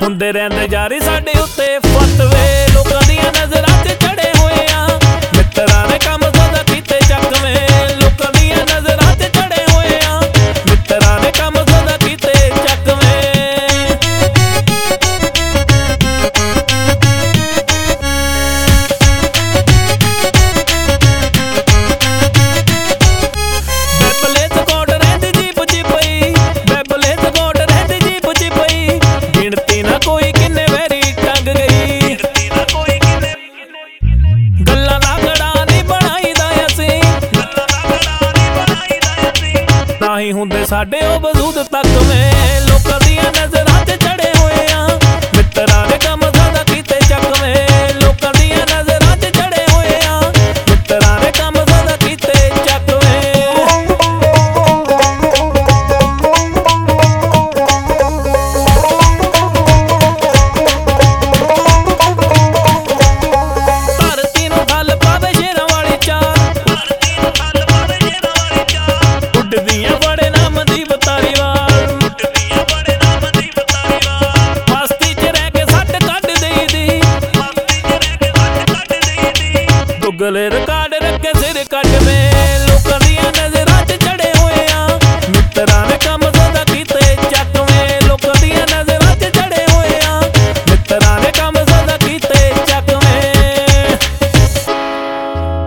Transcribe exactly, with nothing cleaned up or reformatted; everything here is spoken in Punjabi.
ਹੁੰਦੇ ਰਹਿੰਦੇ ਜਾਰੀ ਸਾਡੇ ਉੱਤੇ ਫਤਵੇ। ਲੋਕਾਂ ਦੀਆਂ ਨਜ਼ਰਾਂ 'ਚ ਚੜੇ ਹੋਏ ਆ, ਮਿੱਤਰਾਂ ਨੇ ਕੰਮ ਸਦਾ ਕੀਤੇ ਚੱਕਵੇਂ। ਲੋਕਾਂ ਦੀਆਂ ਨਜ਼ਰਾਂ 'ਚ ਚੜੇ ਹੋਏ ਆ, ਮਿੱਤਰਾਂ ਨੇ ਕੰਮ ਸਦਾ ਕੀਤੇ ਚੱਕਵੇਂ। ਬੈਬਲੇ ਸਕੋਟ ਰਹਿੰਦੀ ਜੀਪ 'ਚ ਪਈ, ਬੈਬਲੇ ਸਕੋਟ ਰਹਿੰਦੀ ਜੀਪ 'ਚ ਪਈ। ਗਿਣਤੀ ਨਾ ਕੋਈ ਕਿੰਨੇ ਵੈਰੀ ਟੰਗ ਗਈ, ਗੱਲਾਂ ਨਾ ਗੜਾ ਨਹੀਂ ਬਣਾਈਦਾ ਅਸੀਂ, ਨਾ ਹੀ ਹੁੰਦੇ ਸਾਡੇ ਉਹ ਵਜੂਦ ਤੱਕਵੇਂ। ਲੋਕਾਂ ਦੀਆਂ ਨਜ਼ਰਾਂ 'ਚ ਚੜੇ ਹੋਏ ਆ, ਮਿੱਤਰਾਂ ਨੇ ਕੰਮ ਸਦਾ ਕੀਤੇ ਚੱਕਵੇਂ। ਲੋਕਾਂ ਦੀਆਂ ਨਜ਼ਰਾਂ 'ਚ ਚੜੇ ਹੋਏ ਆ, ਮਿੱਤਰਾਂ ਨੇ ਕੰਮ ਸਦਾ ਕੀਤੇ ਚੱਕਵੇਂ। ਧਰਤੀ ਨੂੰ ਠੱਲ ਪਾਵੇ ਸ਼ੇਰਾਂ ਵਾਲੀ ਚਾਲ, ਉੱਡਦੀਆਂ ਬੜੇ ਨਾਮ ਦੀ ਬਤਾਲੀਵਾਲ। ਮਸਤੀ 'ਚ ਰਹਿ ਕੇ ਸੱਟ ਕੱਢ ਦੇਈਦੀ, ਗੁੱਗਲੇ ਰਕਾ